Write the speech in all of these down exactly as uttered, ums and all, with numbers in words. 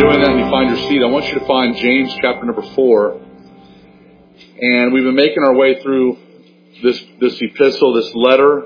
doing that and you find your seat, I want you to find James chapter number four. And we've been making our way through this, this epistle, this letter.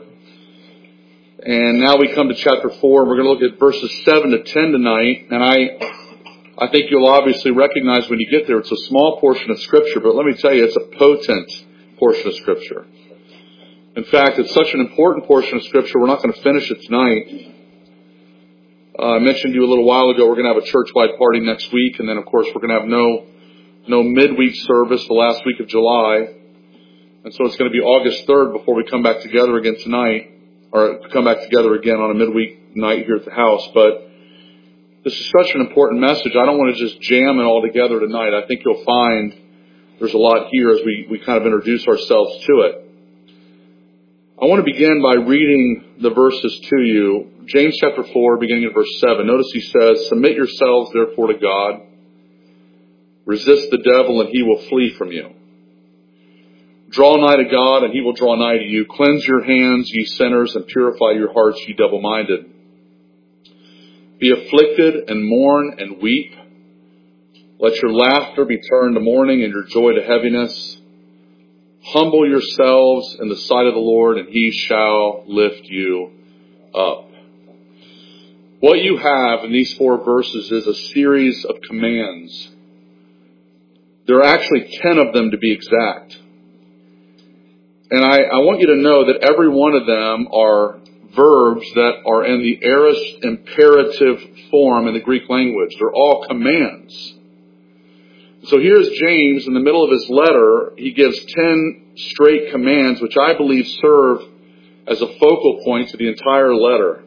And now we come to chapter four, and we're going to look at verses seven to ten tonight. And I, I think you'll obviously recognize when you get there, it's a small portion of Scripture, but let me tell you, it's a potent portion of Scripture. In fact, it's such an important portion of Scripture, we're not going to finish it tonight. Uh, I mentioned to you a little while ago, we're going to have a church-wide party next week, and then, of course, we're going to have no no midweek service the last week of July. And so it's going to be August third before we come back together again tonight, or come back together again on a midweek night here at the house. But this is such an important message. I don't want to just jam it all together tonight. I think you'll find there's a lot here as we, we kind of introduce ourselves to it. I want to begin by reading the verses to you. James chapter four, beginning at verse seven. Notice he says, "Submit yourselves therefore to God. Resist the devil and he will flee from you. Draw nigh to God and he will draw nigh to you. Cleanse your hands, ye sinners, and purify your hearts, ye double-minded. Be afflicted and mourn and weep. Let your laughter be turned to mourning and your joy to heaviness. Humble yourselves in the sight of the Lord, and he shall lift you up." What you have in these four verses is a series of commands. There are actually ten of them to be exact. And I, I want you to know that every one of them are verbs that are in the aorist imperative form in the Greek language. They're all commands. So here's James in the middle of his letter. He gives ten straight commands, which I believe serve as a focal point to the entire letter.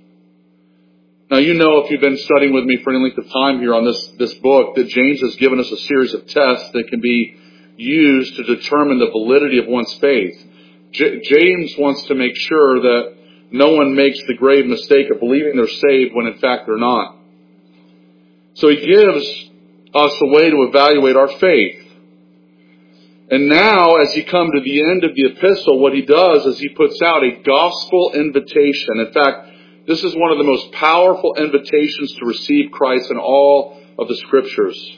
Now, you know, if you've been studying with me for any length of time here on this, this book, that James has given us a series of tests that can be used to determine the validity of one's faith. J- James wants to make sure that no one makes the grave mistake of believing they're saved when in fact they're not. So he gives us a way to evaluate our faith. And now, as you come to the end of the epistle, what he does is he puts out a gospel invitation. In fact, this is one of the most powerful invitations to receive Christ in all of the Scriptures.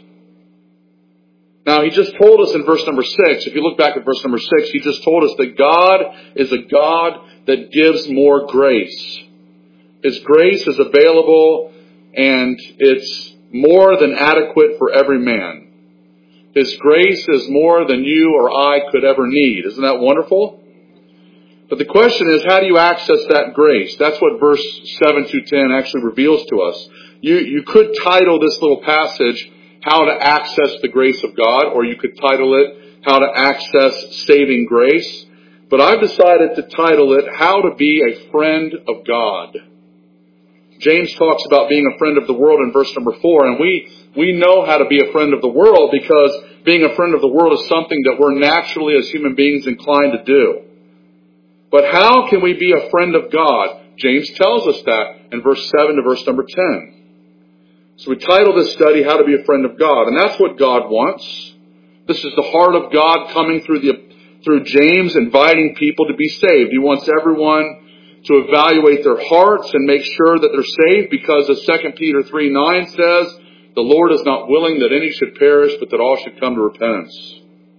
Now, he just told us in verse number six, if you look back at verse number six, he just told us that God is a God that gives more grace. His grace is available and it's more than adequate for every man. His grace is more than you or I could ever need. Isn't that wonderful? But the question is, how do you access that grace? That's what verse seven through ten actually reveals to us. You, you could title this little passage, "How to Access the Grace of God," or you could title it, "How to Access Saving Grace." But I've decided to title it, "How to Be a Friend of God." James talks about being a friend of the world in verse number four, and we, we know how to be a friend of the world because being a friend of the world is something that we're naturally as human beings inclined to do. But how can we be a friend of God? James tells us that in verse seven to verse number ten. So we title this study, "How to Be a Friend of God." And that's what God wants. This is the heart of God coming through the through James, inviting people to be saved. He wants everyone to evaluate their hearts and make sure that they're saved, because as Second Peter three nine says, the Lord is not willing that any should perish, but that all should come to repentance.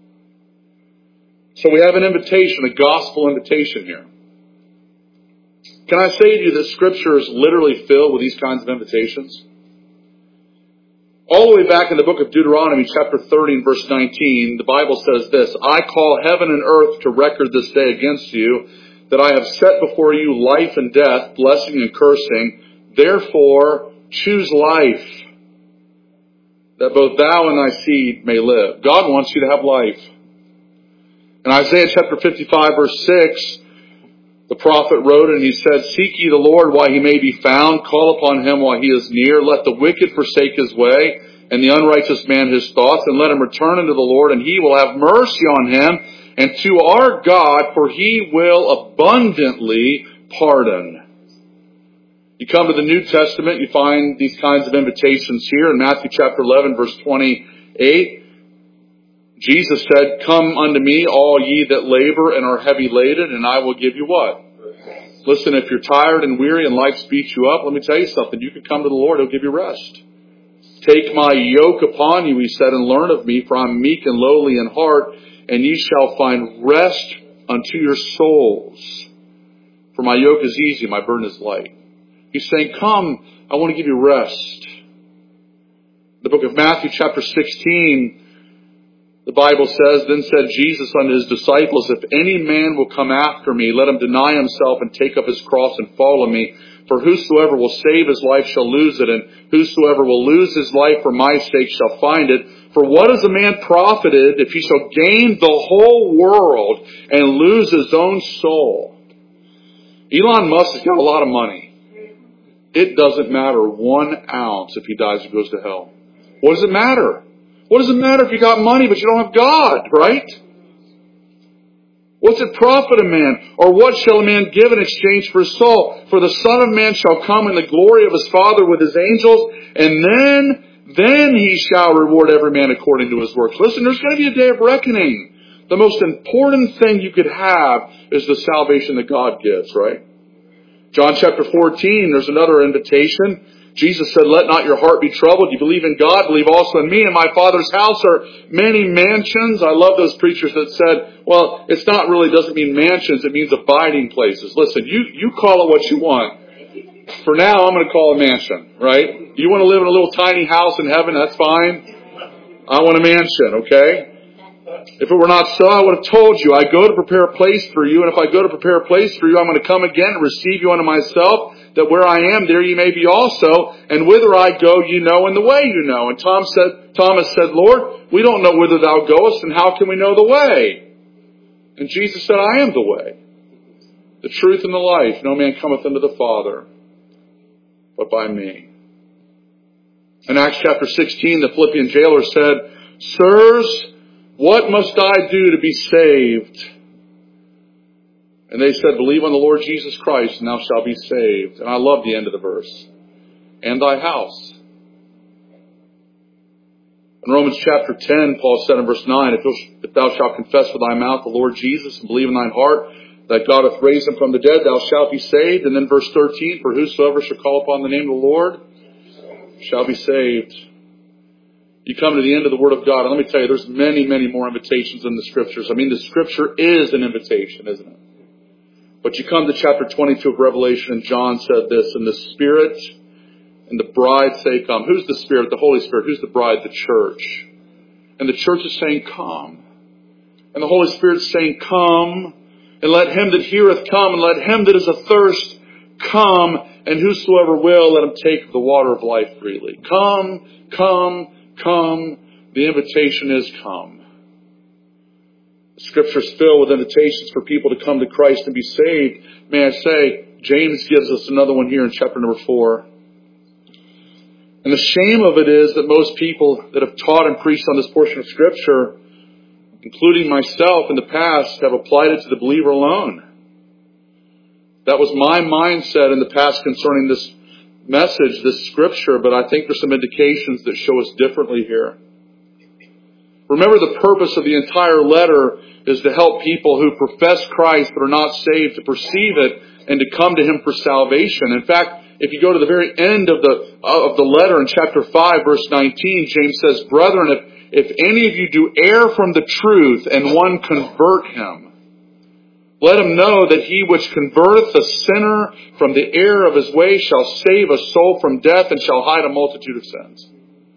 So we have an invitation, a gospel invitation here. Can I say to you that Scripture is literally filled with these kinds of invitations? All the way back in the book of Deuteronomy, chapter thirty and verse nineteen, the Bible says this, "I call heaven and earth to record this day against you, that I have set before you life and death, blessing and cursing. Therefore, choose life, that both thou and thy seed may live." God wants you to have life. In Isaiah chapter fifty-five, verse six, the prophet wrote and he said, "Seek ye the Lord while he may be found. Call upon him while he is near. Let the wicked forsake his way, and the unrighteous man his thoughts, and let him return unto the Lord, and he will have mercy on him, and to our God, for he will abundantly pardon." You come to the New Testament, you find these kinds of invitations here in Matthew chapter eleven, verse twenty-eight. Jesus said, "Come unto me, all ye that labor and are heavy laden, and I will give you" what? Listen, if you're tired and weary and life beats you up, let me tell you something. You can come to the Lord, He'll give you rest. Take my yoke upon you, he said, and learn of me, for I am meek and lowly in heart, and ye shall find rest unto your souls. For my yoke is easy, my burden is light. He's saying, come, I want to give you rest. The book of Matthew chapter sixteen, the Bible says, then said Jesus unto his disciples, if any man will come after me, let him deny himself and take up his cross and follow me. For whosoever will save his life shall lose it, and whosoever will lose his life for my sake shall find it. For what is a man profited if he shall gain the whole world and lose his own soul? Elon Musk has got a lot of money. It doesn't matter one ounce if he dies and goes to hell. What does it matter? What does it matter if you got money but you don't have God, right? What's it profit a man? Or what shall a man give in exchange for his soul? For the Son of Man shall come in the glory of his Father with his angels, and then, then he shall reward every man according to his works. Listen, there's going to be a day of reckoning. The most important thing you could have is the salvation that God gives, right? John chapter fourteen, there's another invitation. Jesus said, let not your heart be troubled. You believe in God, believe also in me. In my Father's house are many mansions. I love those preachers that said, well, it's not really, doesn't mean mansions. It means abiding places. Listen, you, you call it what you want. For now, I'm going to call it a mansion, right? You want to live in a little tiny house in heaven, that's fine. I want a mansion, okay? If it were not so, I would have told you, I go to prepare a place for you, and if I go to prepare a place for you, I'm going to come again and receive you unto myself, that where I am, there you may be also, and whither I go, you know, and the way you know. And Tom said, Thomas said, Lord, we don't know whither thou goest, and how can we know the way? And Jesus said, I am the way, the truth, and the life. No man cometh unto the Father, but by me. In Acts chapter sixteen, the Philippian jailer said, Sirs, what must I do to be saved? And they said, believe on the Lord Jesus Christ, and thou shalt be saved. And I love the end of the verse. And thy house. In Romans chapter ten, Paul said in verse nine, if thou shalt confess with thy mouth the Lord Jesus and believe in thine heart that God hath raised him from the dead, thou shalt be saved. And then verse thirteen, for whosoever shall call upon the name of the Lord shall be saved. You come to the end of the Word of God, and let me tell you, there's many, many more invitations in the Scriptures. I mean, the Scripture is an invitation, isn't it? But you come to chapter twenty-two of Revelation, and John said this, and the Spirit and the bride say, come. Who's the Spirit? The Holy Spirit. Who's the bride? The church. And the church is saying, come. And the Holy Spirit's saying, come. And let him that heareth come, and let him that is athirst come. And whosoever will, let him take the water of life freely. Come, come, come. The invitation is come. Scripture's filled with invitations for people to come to Christ and be saved. May I say, James gives us another one here in chapter number four. And the shame of it is that most people that have taught and preached on this portion of Scripture, including myself in the past, have applied it to the believer alone. That was my mindset in the past concerning this message, this Scripture, but I think there's some indications that show us differently here. Remember, the purpose of the entire letter is to help people who profess Christ but are not saved to perceive it and to come to Him for salvation. In fact, if you go to the very end of the of the letter in chapter five, verse nineteen, James says, Brethren, if, if any of you do err from the truth and one convert him, let him know that he which converteth a sinner from the error of his way shall save a soul from death and shall hide a multitude of sins.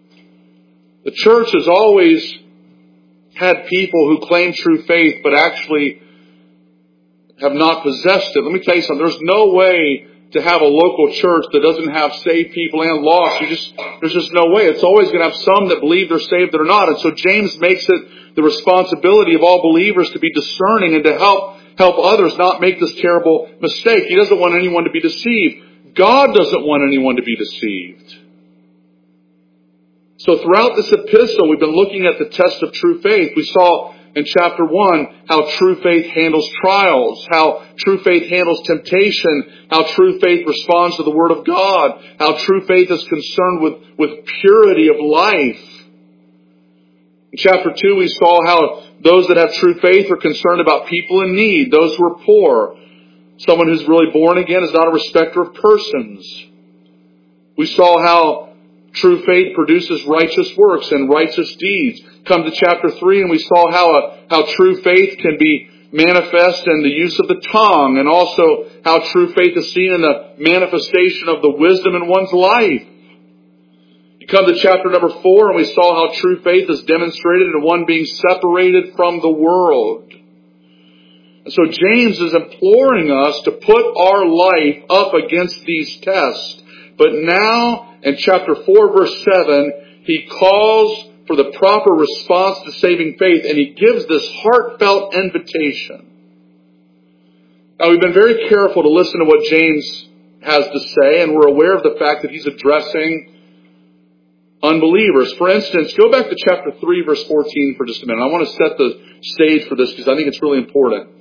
The church has always had people who claim true faith but actually have not possessed it. Let me tell you something. There's no way to have a local church that doesn't have saved people and lost. You just, there's just no way. It's always going to have some that believe they're saved that are not. And so James makes it the responsibility of all believers to be discerning and to help help others not make this terrible mistake. He doesn't want anyone to be deceived. God doesn't want anyone to be deceived. So throughout this epistle, we've been looking at the test of true faith. We saw in chapter one how true faith handles trials, how true faith handles temptation, how true faith responds to the Word of God, how true faith is concerned with, with purity of life. In chapter two, we saw how those that have true faith are concerned about people in need, those who are poor. Someone who's really born again is not a respecter of persons. We saw how True faith produces righteous works and righteous deeds. Come to chapter three and we saw how a, how true faith can be manifest in the use of the tongue, and also how true faith is seen in the manifestation of the wisdom in one's life. You come to chapter number four and we saw how true faith is demonstrated in one being separated from the world. And so James is imploring us to put our life up against these tests. But now in chapter four verse seven, he calls for the proper response to saving faith, and he gives this heartfelt invitation. Now we've been very careful to listen to what James has to say, and we're aware of the fact that he's addressing unbelievers. For instance, go back to chapter three verse fourteen for just a minute. I want to set the stage for this because I think it's really important.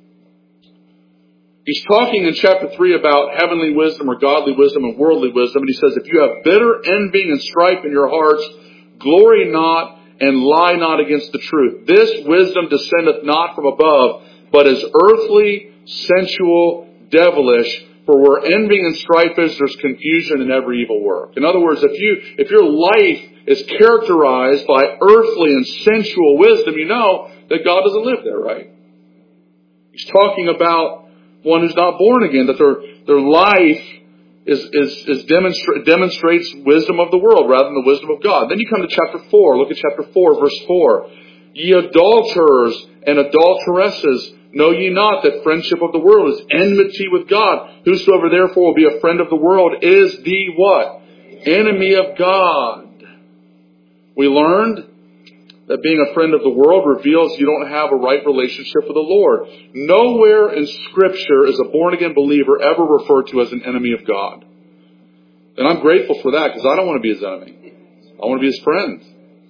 He's talking in chapter three about heavenly wisdom or godly wisdom and worldly wisdom. And he says, if you have bitter envying and strife in your hearts, glory not and lie not against the truth. This wisdom descendeth not from above, but is earthly, sensual, devilish. For where envying and strife is, there's confusion in every evil work. In other words, if you if your life is characterized by earthly and sensual wisdom, you know that God doesn't live there, right? He's talking about one who's not born again, that their their life is is, is demonstra- demonstrates wisdom of the world rather than the wisdom of God. Then you come to chapter four. Look at chapter four, verse four. Ye adulterers and adulteresses, know ye not that friendship of the world is enmity with God? Whosoever therefore will be a friend of the world is the what? Enemy of God. We learned that being a friend of the world reveals you don't have a right relationship with the Lord. Nowhere in Scripture is a born-again believer ever referred to as an enemy of God. And I'm grateful for that because I don't want to be his enemy. I want to be his friend.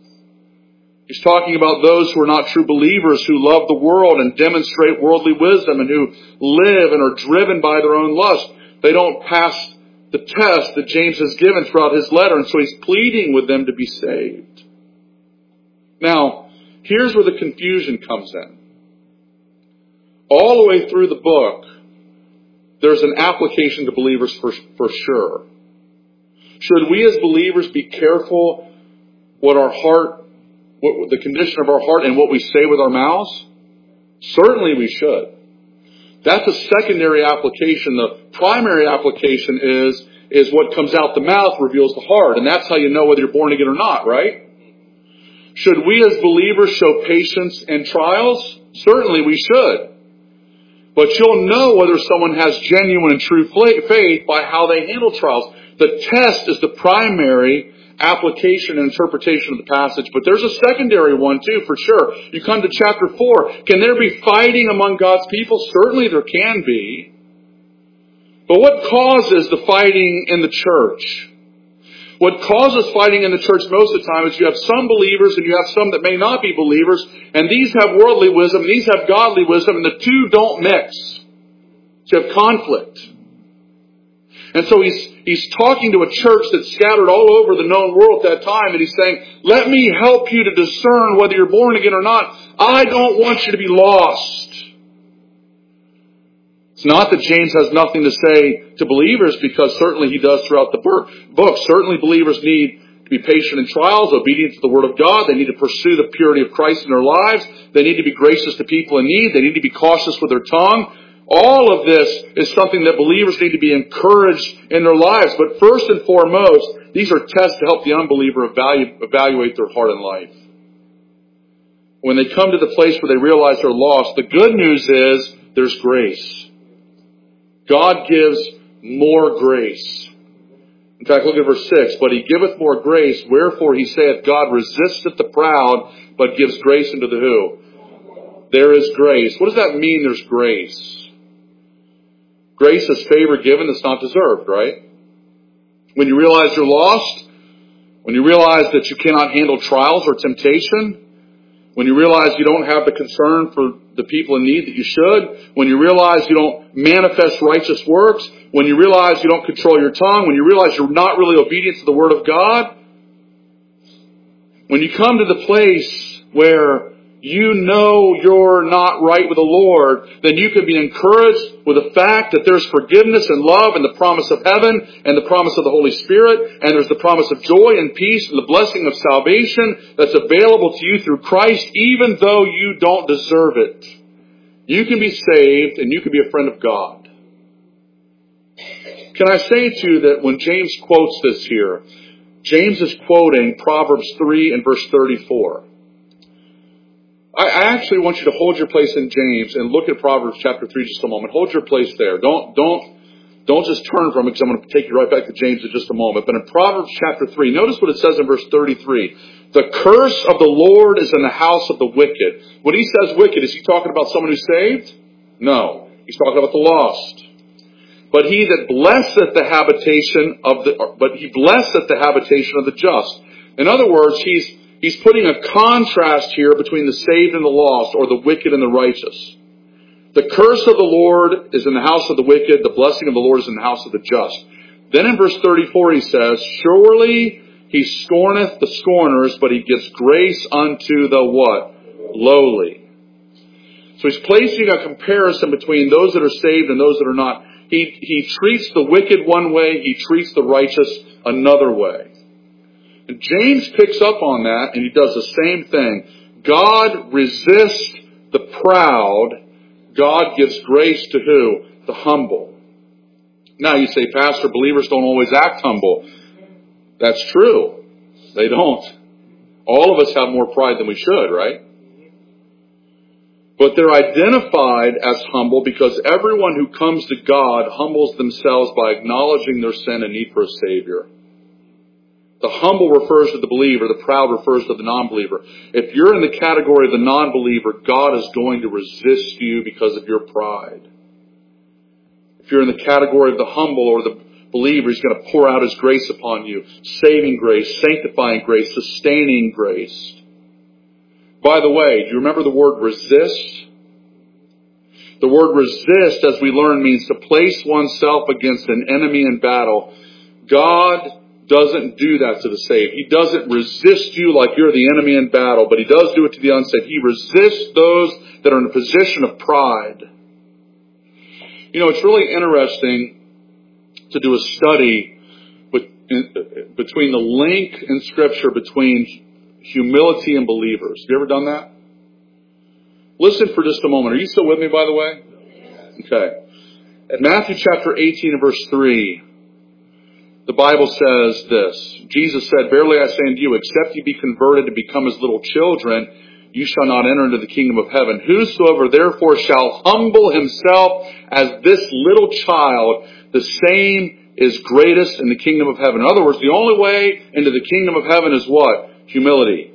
He's talking about those who are not true believers, who love the world and demonstrate worldly wisdom and who live and are driven by their own lust. They don't pass the test that James has given throughout his letter, and so he's pleading with them to be saved. Now, here's where the confusion comes in. All the way through the book, there's an application to believers for, for sure. Should we as believers be careful what our heart, what, the condition of our heart and what we say with our mouths? Certainly we should. That's a secondary application. The primary application is, is what comes out the mouth reveals the heart. And that's how you know whether you're born again or not, right? Should we as believers show patience in trials? Certainly we should. But you'll know whether someone has genuine and true faith by how they handle trials. The test is the primary application and interpretation of the passage. But there's a secondary one too, for sure. You come to chapter four. Can there be fighting among God's people? Certainly there can be. But what causes the fighting in the church? What causes fighting in the church most of the time is you have some believers and you have some that may not be believers, and these have worldly wisdom, and these have godly wisdom, and the two don't mix. So you have conflict. And so he's he's talking to a church that's scattered all over the known world at that time, and he's saying, let me help you to discern whether you're born again or not. I don't want you to be lost. It's not that James has nothing to say to believers, because certainly he does throughout the book. Certainly believers need to be patient in trials, obedient to the Word of God. They need to pursue the purity of Christ in their lives. They need to be gracious to people in need. They need to be cautious with their tongue. All of this is something that believers need to be encouraged in their lives. But first and foremost, these are tests to help the unbeliever evaluate, evaluate their heart and life. When they come to the place where they realize they're lost, the good news is there's grace. God gives more grace. In fact, look at verse six. But he giveth more grace, wherefore he saith, God resisteth the proud, but gives grace unto the who? There is grace. What does that mean, there's grace? Grace is favor given that's not deserved, right? When you realize you're lost, when you realize that you cannot handle trials or temptation, when you realize you don't have the concern for the people in need that you should, when you realize you don't manifest righteous works, when you realize you don't control your tongue, when you realize you're not really obedient to the Word of God, when you come to the place where you know you're not right with the Lord, then you can be encouraged with the fact that there's forgiveness and love and the promise of heaven and the promise of the Holy Spirit, and there's the promise of joy and peace and the blessing of salvation that's available to you through Christ, even though you don't deserve it. You can be saved and you can be a friend of God. Can I say to you that when James quotes this here, James is quoting Proverbs three and verse thirty-four. I actually want you to hold your place in James and look at Proverbs chapter three just a moment. Hold your place there. Don't, don't, don't just turn from it, because I'm going to take you right back to James in just a moment. But in Proverbs chapter three, notice what it says in verse thirty-three. The curse of the Lord is in the house of the wicked. When he says wicked, is he talking about someone who's saved? No. He's talking about the lost. But he that blesseth the habitation of the, but he blesseth the habitation of the just. In other words, he's, he's putting a contrast here between the saved and the lost, or the wicked and the righteous. The curse of the Lord is in the house of the wicked. The blessing of the Lord is in the house of the just. Then in verse thirty-four he says, surely he scorneth the scorners, but he gives grace unto the what? Lowly. So he's placing a comparison between those that are saved and those that are not. He, he treats the wicked one way, he treats the righteous another way. And James picks up on that, and he does the same thing. God resists the proud. God gives grace to who? The humble. Now you say, Pastor, believers don't always act humble. That's true. They don't. All of us have more pride than we should, right? But they're identified as humble because everyone who comes to God humbles themselves by acknowledging their sin and need for a Savior. The humble refers to the believer. The proud refers to the non-believer. If you're in the category of the non-believer, God is going to resist you because of your pride. If you're in the category of the humble or the believer, He's going to pour out His grace upon you. Saving grace, sanctifying grace, sustaining grace. By the way, do you remember the word resist? The word resist, as we learn, means to place oneself against an enemy in battle. God doesn't do that to the saved. He doesn't resist you like you're the enemy in battle, but He does do it to the unsaved. He resists those that are in a position of pride. You know, it's really interesting to do a study between the link in Scripture between humility and believers. Have you ever done that? Listen for just a moment. Are you still with me, by the way? Okay. At Matthew chapter eighteen and verse three, the Bible says this. Jesus said, verily I say unto you, except ye be converted and become as little children, you shall not enter into the kingdom of heaven. Whosoever therefore shall humble himself as this little child, the same is greatest in the kingdom of heaven. In other words, the only way into the kingdom of heaven is what? Humility.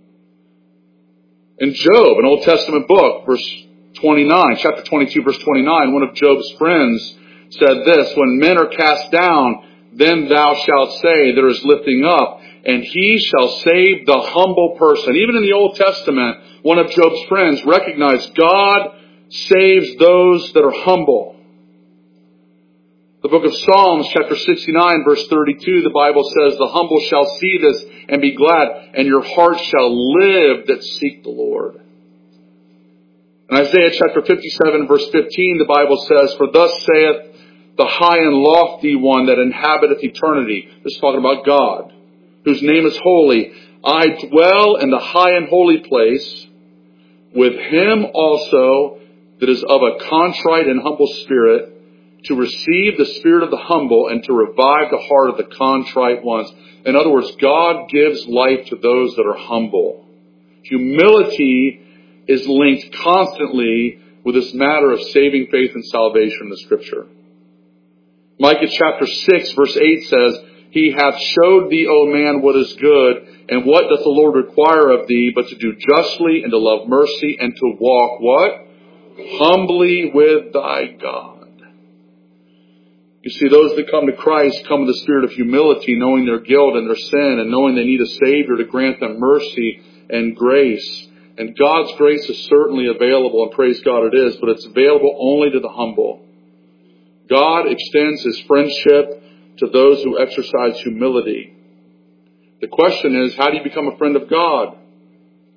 In Job, an Old Testament book, verse twenty-nine, chapter twenty-two, verse twenty-nine, one of Job's friends said this, when men are cast down, then thou shalt say, there is lifting up, and He shall save the humble person. Even in the Old Testament, one of Job's friends recognized God saves those that are humble. The book of Psalms, chapter sixty-nine, verse thirty-two, the Bible says, the humble shall see this and be glad, and your heart shall live that seek the Lord. In Isaiah chapter fifty-seven, verse fifteen, the Bible says, for thus saith the high and lofty one that inhabiteth eternity. This is talking about God, whose name is holy. I dwell in the high and holy place with him also that is of a contrite and humble spirit, to receive the spirit of the humble and to revive the heart of the contrite ones. In other words, God gives life to those that are humble. Humility is linked constantly with this matter of saving faith and salvation in the Scripture. Micah chapter six verse eight says, He hath showed thee, O man, what is good, and what doth the Lord require of thee, but to do justly and to love mercy and to walk what? Humbly with thy God. You see, those that come to Christ come with the spirit of humility, knowing their guilt and their sin, and knowing they need a Savior to grant them mercy and grace. And God's grace is certainly available, and praise God it is, but it's available only to the humble. God extends His friendship to those who exercise humility. The question is, how do you become a friend of God?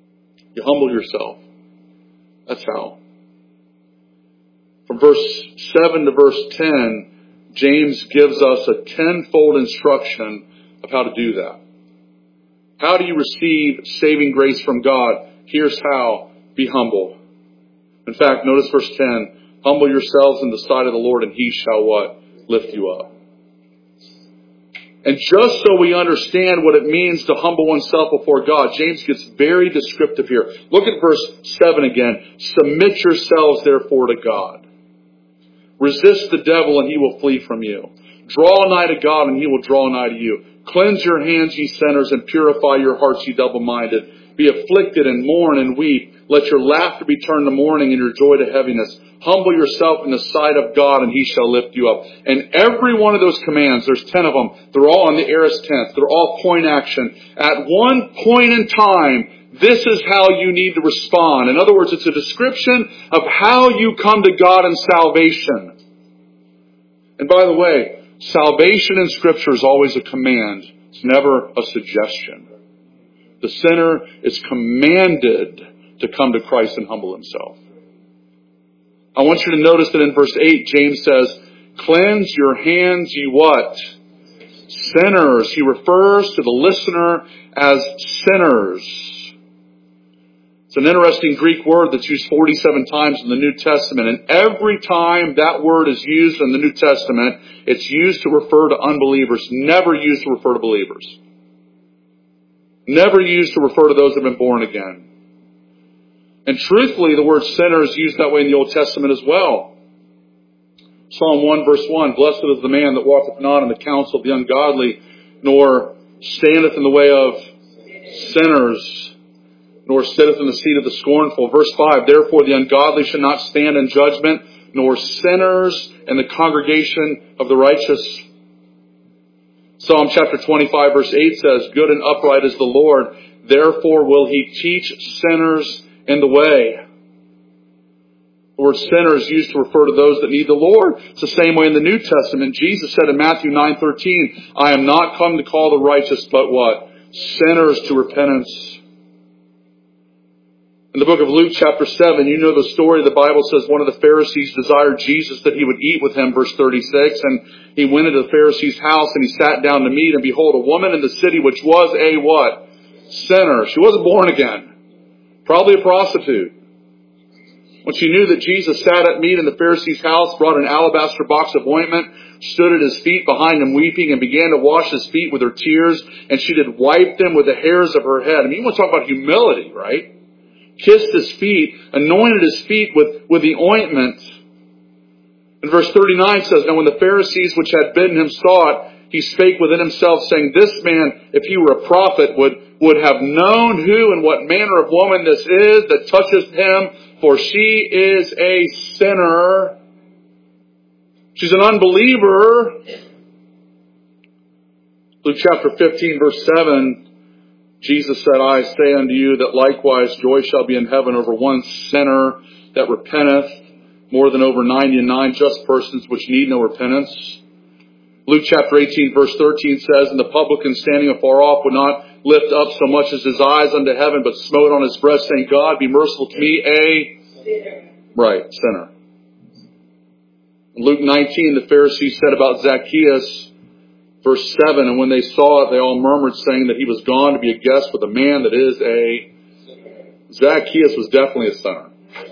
You humble yourself. That's how. From verse seven to verse ten, James gives us a tenfold instruction of how to do that. How do you receive saving grace from God? Here's how. Be humble. In fact, notice verse ten. Humble yourselves in the sight of the Lord, and He shall what? Lift you up. And just so we understand what it means to humble oneself before God, James gets very descriptive here. Look at verse seven again. Submit yourselves therefore to God. Resist the devil and he will flee from you. Draw nigh to God and He will draw nigh to you. Cleanse your hands, ye sinners, and purify your hearts, ye double-minded. Be afflicted and mourn and weep. Let your laughter be turned to mourning and your joy to heaviness. Humble yourself in the sight of God and He shall lift you up. And every one of those commands, there's ten of them, they're all on the aorist tense. They're all point action. At one point in time, this is how you need to respond. In other words, it's a description of how you come to God in salvation. And by the way, salvation in Scripture is always a command. It's never a suggestion. The sinner is commanded to come to Christ and humble himself. I want you to notice that in verse eight, James says, cleanse your hands, ye what? Sinners. He refers to the listener as sinners. It's an interesting Greek word that's used forty-seven times in the New Testament. And every time that word is used in the New Testament, it's used to refer to unbelievers, never used to refer to believers. Never used to refer to those that have been born again. And truthfully, the word sinner is used that way in the Old Testament as well. Psalm one verse one, blessed is the man that walketh not in the counsel of the ungodly, nor standeth in the way of sinners, nor sitteth in the seat of the scornful. Verse five, therefore the ungodly shall not stand in judgment, nor sinners in the congregation of the righteous. Psalm chapter twenty-five verse eight says, good and upright is the Lord, therefore will He teach sinners in the way. The word sinner is used to refer to those that need the Lord. It's the same way in the New Testament. Jesus said in Matthew nine thirteen, I am not come to call the righteous, but what? Sinners to repentance. In the book of Luke chapter seven, you know the story. The Bible says one of the Pharisees desired Jesus that he would eat with him, verse thirty-six. And he went into the Pharisee's house and he sat down to meat. And behold, a woman in the city which was a what? Sinner. She wasn't born again. Probably a prostitute. When she knew that Jesus sat at meat in the Pharisee's house, brought an alabaster box of ointment, stood at his feet behind him weeping, and began to wash his feet with her tears, and she did wipe them with the hairs of her head. I mean, you want to talk about humility, right? Kissed his feet, anointed his feet with, with the ointment. And verse thirty-nine says, now when the Pharisees which had bidden him saw it, he spake within himself, saying, this man, if he were a prophet, would, would have known who and what manner of woman this is that toucheth him, for she is a sinner. She's an unbeliever. Luke chapter fifteen, verse seven, Jesus said, I say unto you that likewise joy shall be in heaven over one sinner that repenteth, more than over ninety and nine just persons which need no repentance. Luke chapter eighteen, verse thirteen says, and the publican standing afar off would not lift up so much as his eyes unto heaven, but smote on his breast, saying, God, be merciful to me, a sinner. Right, sinner. In Luke nineteen, the Pharisees said about Zacchaeus, verse seven, and when they saw it, they all murmured, saying that he was gone to be a guest with a man that is a sinner. Zacchaeus was definitely a sinner.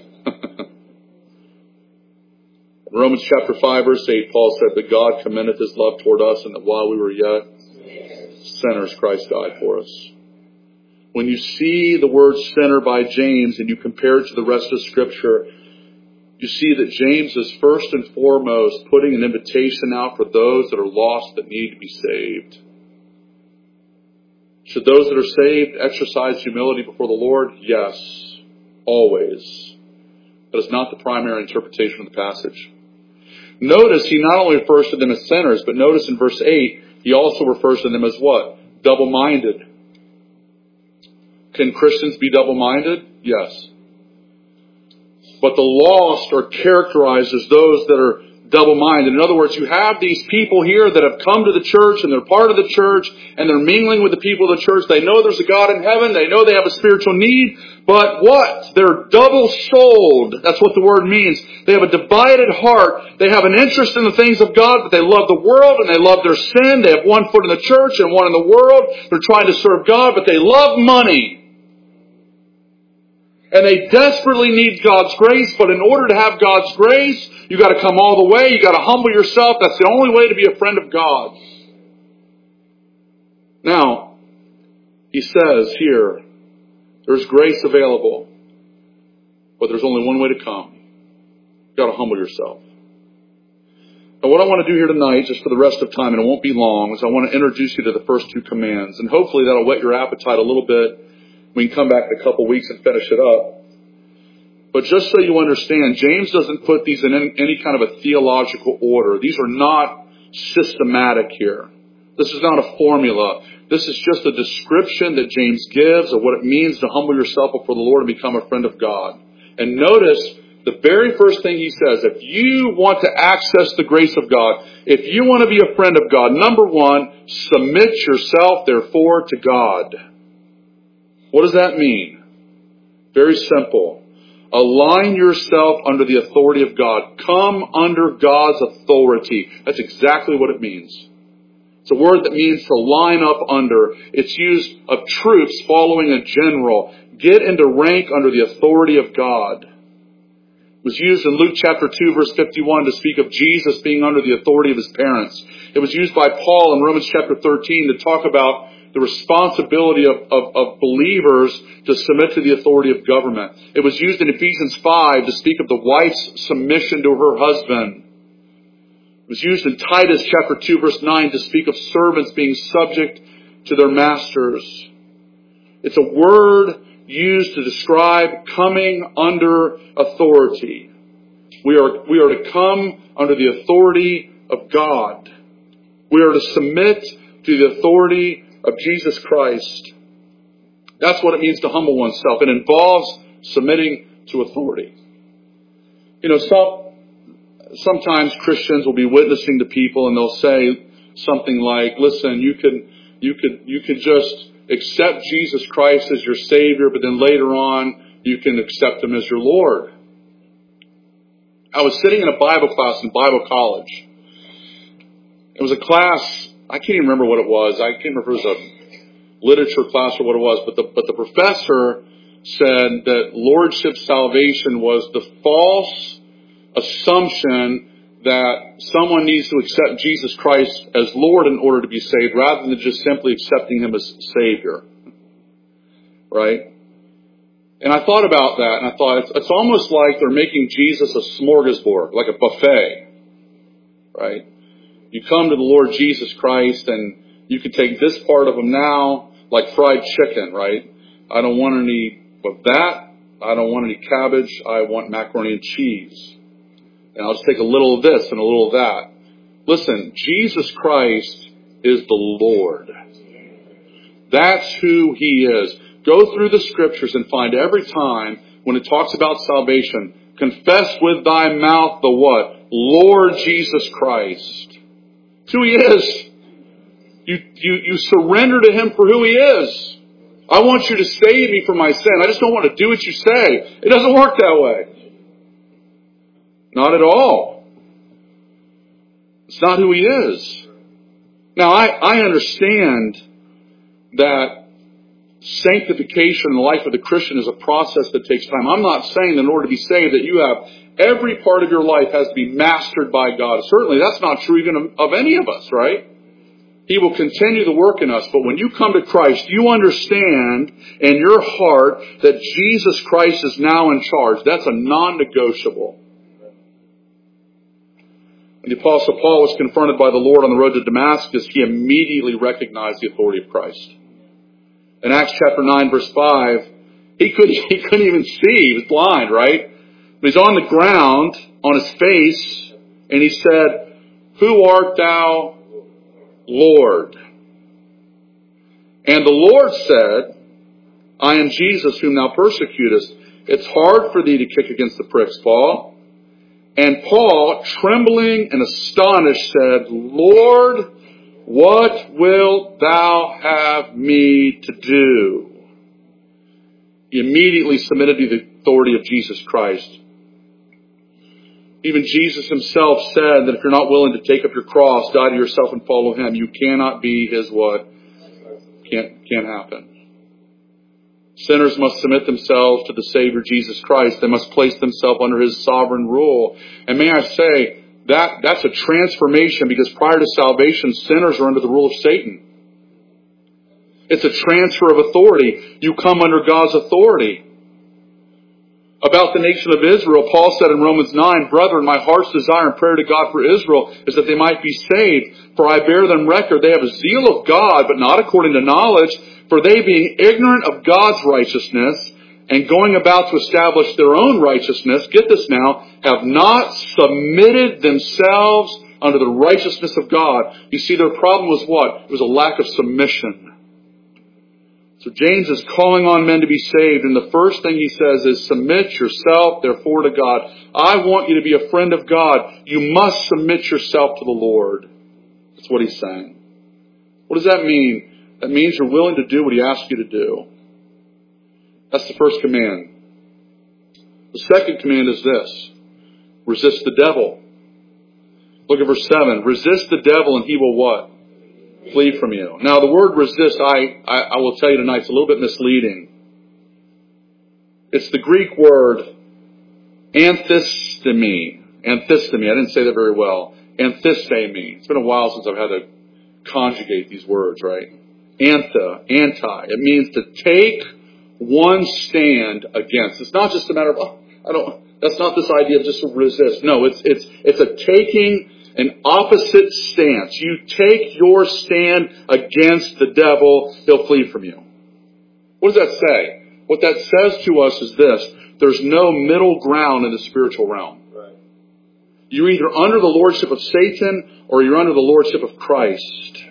In Romans chapter five, verse eight, Paul said that God commendeth His love toward us, and that while we were yet sinners, Christ died for us. When you see the word sinner by James and you compare it to the rest of Scripture, you see that James is first and foremost putting an invitation out for those that are lost that need to be saved. Should those that are saved exercise humility before the Lord? Yes, always. That is not the primary interpretation of the passage. Notice he not only refers to them as sinners, but notice in verse eight, he also refers to them as what? Double-minded. Can Christians be double-minded? Yes. But the lost are characterized as those that are double-minded. In other words, you have these people here that have come to the church and they're part of the church and they're mingling with the people of the church. They know there's a God in heaven. They know they have a spiritual need. But what? They're double-souled. That's what the word means. They have a divided heart. They have an interest in the things of God, but they love the world and they love their sin. They have one foot in the church and one in the world. They're trying to serve God, but they love money. And they desperately need God's grace, but in order to have God's grace, you got to come all the way. You got to humble yourself. That's the only way to be a friend of God's. Now, he says here, there's grace available, but there's only one way to come. You got to humble yourself. Now, what I want to do here tonight, just for the rest of time, and it won't be long, is I want to introduce you to the first two commands, and hopefully that'll whet your appetite a little bit. We can come back in a couple weeks and finish it up. But just so you understand, James doesn't put these in any, any kind of a theological order. These are not systematic here. This is not a formula. This is just a description that James gives of what it means to humble yourself before the Lord and become a friend of God. And notice the very first thing he says, if you want to access the grace of God, if you want to be a friend of God, number one, submit yourself therefore to God. What does that mean? Very simple. Align yourself under the authority of God. Come under God's authority. That's exactly what it means. It's a word that means to line up under. It's used of troops following a general. Get into rank under the authority of God. It was used in Luke chapter two, verse fifty-one to speak of Jesus being under the authority of his parents. It was used by Paul in Romans chapter thirteen to talk about the responsibility of, of, of believers to submit to the authority of government. It was used in Ephesians five to speak of the wife's submission to her husband. It was used in Titus chapter two, verse nine to speak of servants being subject to their masters. It's a word used to describe coming under authority. We are, we are to come under the authority of God. We are to submit to the authority of Jesus Christ. That's what it means to humble oneself. It involves submitting to authority. You know, some, sometimes Christians will be witnessing to people and they'll say something like, listen, you can, you could, you could just accept Jesus Christ as your Savior, but then later on you can accept Him as your Lord. I was sitting in a Bible class in Bible college. It was a class, I can't even remember what it was. I can't remember if it was a literature class or what it was, but the, but the professor said that Lordship salvation was the false assumption that someone needs to accept Jesus Christ as Lord in order to be saved, rather than just simply accepting Him as Savior. Right? And I thought about that, and I thought, it's, it's almost like they're making Jesus a smorgasbord, like a buffet. Right? You come to the Lord Jesus Christ, and you can take this part of Him now, like fried chicken, right? I don't want any of that. I don't want any cabbage. I want macaroni and cheese. And I'll just take a little of this and a little of that. Listen, Jesus Christ is the Lord. That's who He is. Go through the Scriptures and find every time when it talks about salvation, confess with thy mouth the what? Lord Jesus Christ. That's who He is. You, you, you surrender to Him for who He is. I want you to save me from my sin. I just don't want to do what you say. It doesn't work that way. Not at all. It's not who He is. Now, I, I understand that sanctification in the life of the Christian is a process that takes time. I'm not saying that in order to be saved that you have every part of your life has to be mastered by God. Certainly that's not true even of, of any of us, right? He will continue the work in us. But when you come to Christ, you understand in your heart that Jesus Christ is now in charge. That's a non-negotiable. When the Apostle Paul was confronted by the Lord on the road to Damascus, he immediately recognized the authority of Christ. In Acts chapter nine, verse five, he couldn't, he couldn't even see. He was blind, right? But he's on the ground, on his face, and he said, "Who art thou, Lord?" And the Lord said, "I am Jesus whom thou persecutest." It's hard for thee to kick against the pricks, Paul. And Paul, trembling and astonished, said, Lord, what wilt thou have me to do? He immediately submitted to the authority of Jesus Christ. Even Jesus himself said that if you're not willing to take up your cross, die to yourself and follow him, you cannot be his what? Can't, can't happen. Sinners must submit themselves to the Savior Jesus Christ. They must place themselves under his sovereign rule. And may I say, that that's a transformation, because prior to salvation, sinners are under the rule of Satan. It's a transfer of authority. You come under God's authority. About the nation of Israel, Paul said in Romans nine, Brethren, my heart's desire and prayer to God for Israel is that they might be saved. For I bear them record, they have a zeal of God, but not according to knowledge. For they, being ignorant of God's righteousness, and going about to establish their own righteousness, get this now, have not submitted themselves under the righteousness of God. You see, their problem was what? It was a lack of submission. So James is calling on men to be saved, and the first thing he says is, submit yourself, therefore, to God. I want you to be a friend of God. You must submit yourself to the Lord. That's what he's saying. What does that mean? That means you're willing to do what he asks you to do. That's the first command. The second command is this. Resist the devil. Look at verse seven. Resist the devil and he will what? Flee from you. Now the word resist, I, I, I will tell you tonight, it's a little bit misleading. It's the Greek word anthistemi. Anthistemi. I didn't say that very well. Anthistemi. It's been a while since I've had to conjugate these words, right? Antha, anti. It means to take one stand against. It's not just a matter of, oh, I don't, that's not this idea of just to resist. No, it's, it's, it's a taking an opposite stance. You take your stand against the devil, he'll flee from you. What does that say? What that says to us is this. There's no middle ground in the spiritual realm. Right. You're either under the lordship of Satan or you're under the lordship of Christ.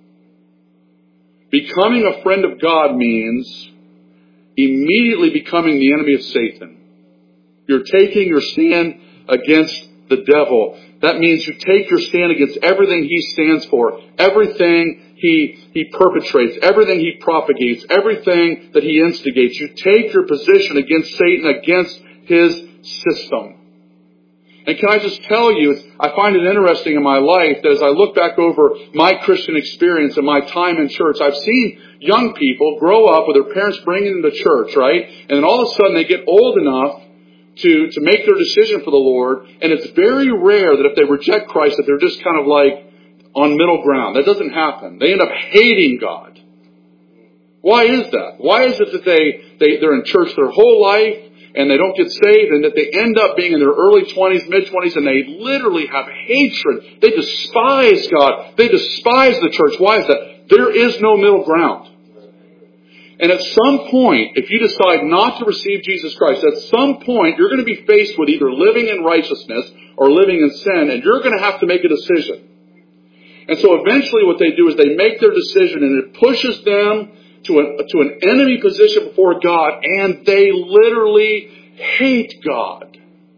Becoming a friend of God means immediately becoming the enemy of Satan. You're taking your stand against the devil. That means you take your stand against everything he stands for, everything he, he perpetrates, everything he propagates, everything that he instigates. You take your position against Satan, against his system. And can I just tell you, I find it interesting in my life that as I look back over my Christian experience and my time in church, I've seen young people grow up with their parents bringing them to church, right? And then all of a sudden they get old enough to, to make their decision for the Lord. And it's very rare that if they reject Christ, that they're just kind of like on middle ground. That doesn't happen. They end up hating God. Why is that? Why is it that they, they, they're in church their whole life and they don't get saved, and that they end up being in their early twenties, mid-twenties, and they literally have hatred. They despise God. They despise the church. Why is that? There is no middle ground. And at some point, if you decide not to receive Jesus Christ, at some point you're going to be faced with either living in righteousness or living in sin, and you're going to have to make a decision. And so eventually what they do is they make their decision, and it pushes them to an, to an enemy position before God, and they literally hate God.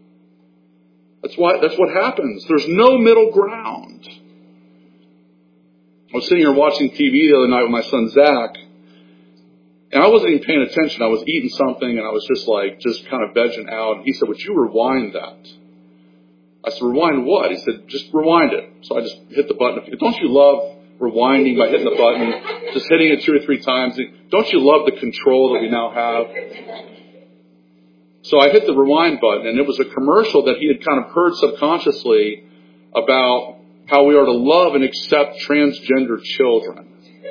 That's why, that's what happens. There's no middle ground. I was sitting here watching T V the other night with my son Zach, and I wasn't even paying attention. I was eating something, and I was just like, just kind of vegging out. And he said, would you rewind that? I said, rewind what? He said, just rewind it. So I just hit the button. Don't you love rewinding by hitting the button, just hitting it two or three times? Don't you love the control that we now have? So I hit the rewind button, and it was a commercial that he had kind of heard subconsciously about how we are to love and accept transgender children.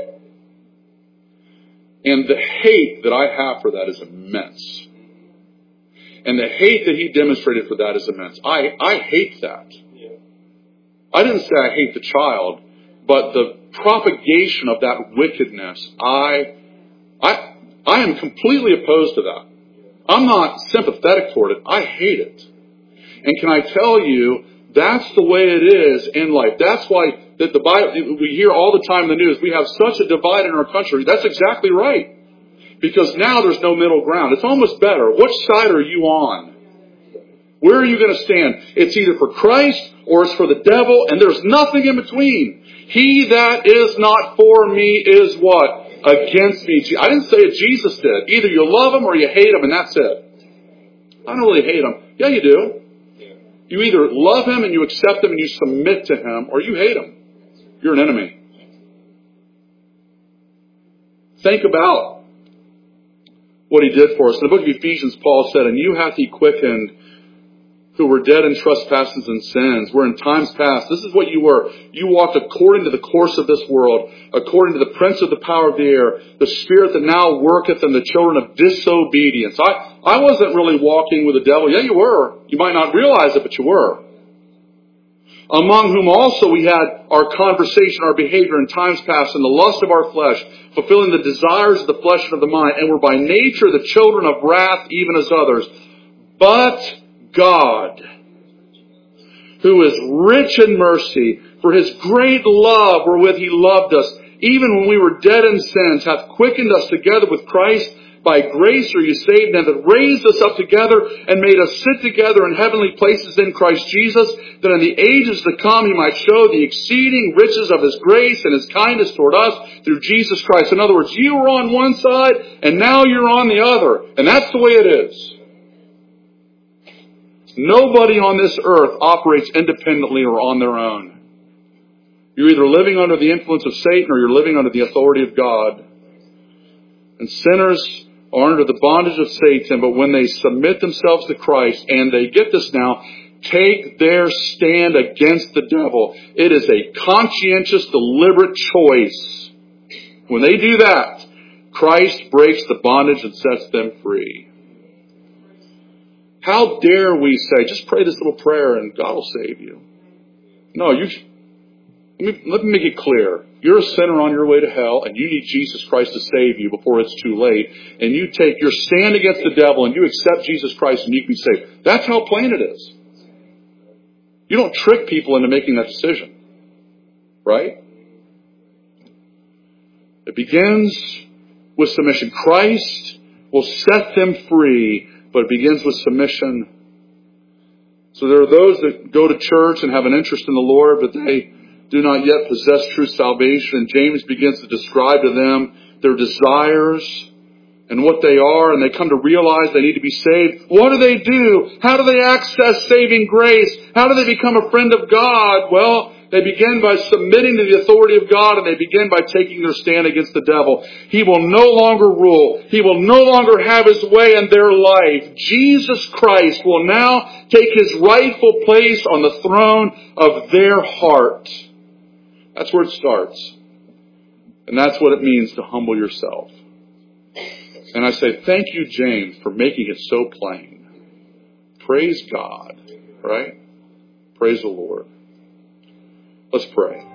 And the hate that I have for that is immense. And the hate that he demonstrated for that is immense. I, I hate that. I didn't say I hate the child, but the propagation of that wickedness, I, I, I am completely opposed to that. I'm not sympathetic toward it. I hate it. And can I tell you, that's the way it is in life. That's why that the Bible, we hear all the time in the news, we have such a divide in our country. That's exactly right. Because now there's no middle ground. It's almost better. Which side are you on? Where are you going to stand? It's either for Christ or it's for the devil, and there's nothing in between. He that is not for me is what? Against me. I didn't say it, Jesus did. Either you love him or you hate him, and that's it. I don't really hate him. Yeah, you do. You either love him and you accept him and you submit to him, or you hate him. You're an enemy. Think about what he did for us. In the book of Ephesians, Paul said, and you hath he quickened who were dead in trespasses and sins, where in times past, this is what you were. You walked according to the course of this world, according to the prince of the power of the air, the spirit that now worketh in the children of disobedience. I, I wasn't really walking with the devil. Yeah, you were. You might not realize it, but you were. Among whom also we had our conversation, our behavior in times past, in the lust of our flesh, fulfilling the desires of the flesh and of the mind, and were by nature the children of wrath, even as others. But God, who is rich in mercy, for his great love wherewith he loved us, even when we were dead in sins, hath quickened us together with Christ. By grace are you saved, and hath raised us up together and made us sit together in heavenly places in Christ Jesus, that in the ages to come he might show the exceeding riches of his grace and his kindness toward us through Jesus Christ. In other words, you were on one side and now you're on the other. And that's the way it is. Nobody on this earth operates independently or on their own. You're either living under the influence of Satan or you're living under the authority of God. And sinners are under the bondage of Satan, but when they submit themselves to Christ, and they, get this now, take their stand against the devil, it is a conscientious, deliberate choice. When they do that, Christ breaks the bondage and sets them free. How dare we say, just pray this little prayer and God will save you. No, you. Let me, let me make it clear. You're a sinner on your way to hell and you need Jesus Christ to save you before it's too late. And you take your stand against the devil and you accept Jesus Christ and you can be saved. That's how plain it is. You don't trick people into making that decision. Right? It begins with submission. Christ will set them free, but it begins with submission. So there are those that go to church and have an interest in the Lord, but they do not yet possess true salvation. And James begins to describe to them their desires and what they are, and they come to realize they need to be saved. What do they do? How do they access saving grace? How do they become a friend of God? Well, they begin by submitting to the authority of God, and they begin by taking their stand against the devil. He will no longer rule. He will no longer have his way in their life. Jesus Christ will now take his rightful place on the throne of their heart. That's where it starts. And that's what it means to humble yourself. And I say, thank you, James, for making it so plain. Praise God, right? Praise the Lord. Let's pray.